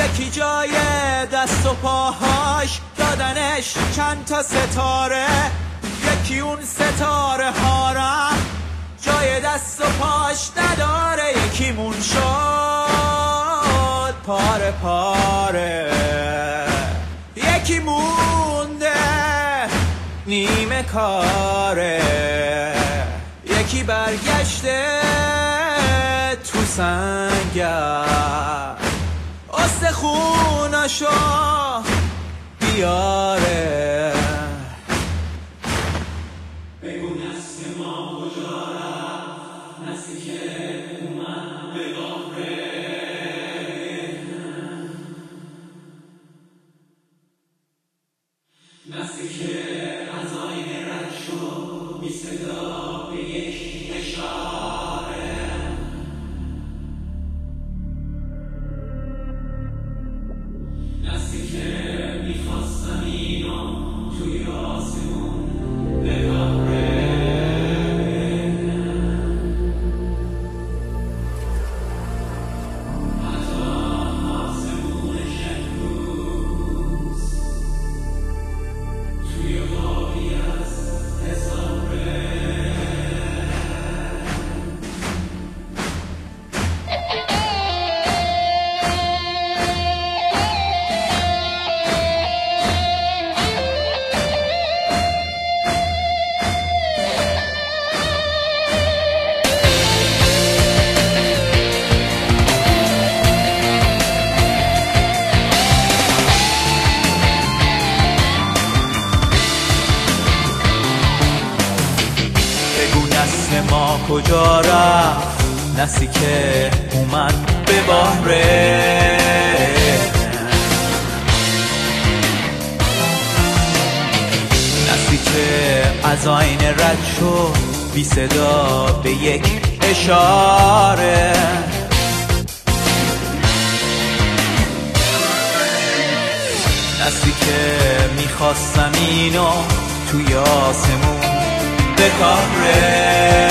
یکی جای دست و پاهاش دادنش چند تا ستاره، یکی اون ستاره هارم جای دست و پاش نداره، یکیمون شد پاره پاره، یکی مونده نیمه کاره، یکی برگشته تو سنگر استخوناشو بیاره. بگو نسل ما کجا رفت، نسلی که اومد به باغه، نسلی که از آینه رد شد بی صدا به یک اشاره، نسلی که میخواست زمینو توی آسمون ببره، حتی آسمونش امروز توی خوابی از حسابه. بگو نسل ما کجا رفت، نسلی که اومد به باغه، نسلی که از آینه رد شد بی صدا به یک اشاره، نسلی که میخواست زمینو توی آسمون بکاره،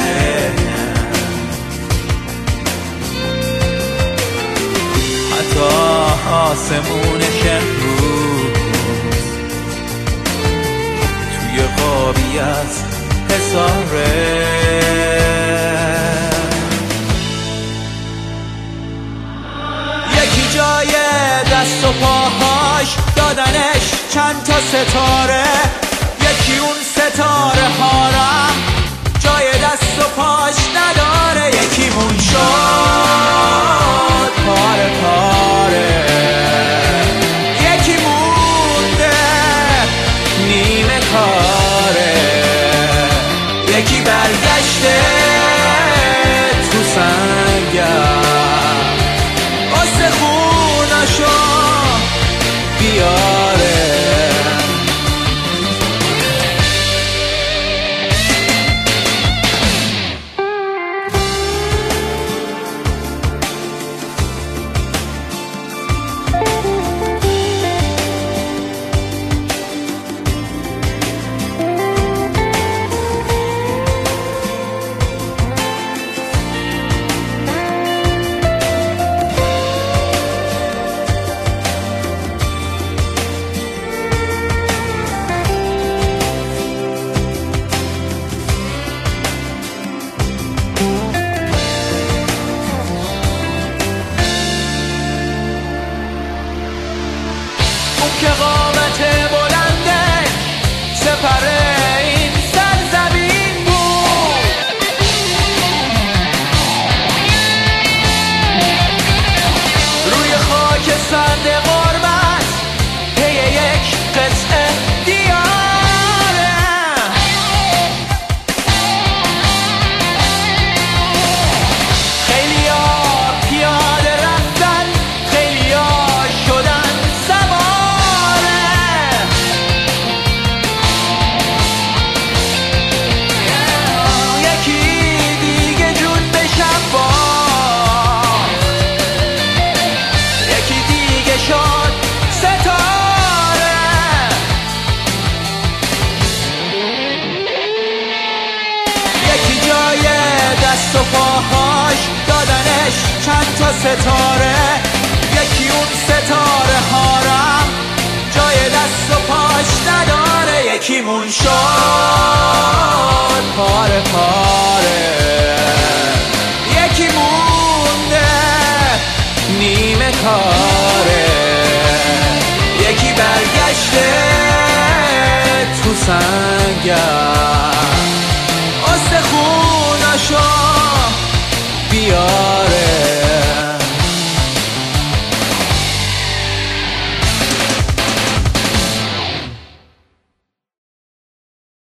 حتی آسمونش امروز توی خوابی از حساره. یکی جای دست و پاهاش دادنش چند تا ستاره، یکی اون ستاره هارم جای دست و پاش نداره، یکیمون شد پاره پاره، یکی مونده نیمه کاره، یکی برگشته تو سنگر استخوناشو بیاره. که قامت بلندش سپر این سرزمین بود، روی خاک سرد غربت پی یک قطعه دیاره، خیلی ها پیاده رفتن، خیلی ها شدن سوار، دست و پاهاش دادنش چند تا ستاره، یکی اون ستاره یکیمون شد پاره پاره، یکی مونده نیمه کاره، یکی برگشته تو سنگر استخوناشو بیا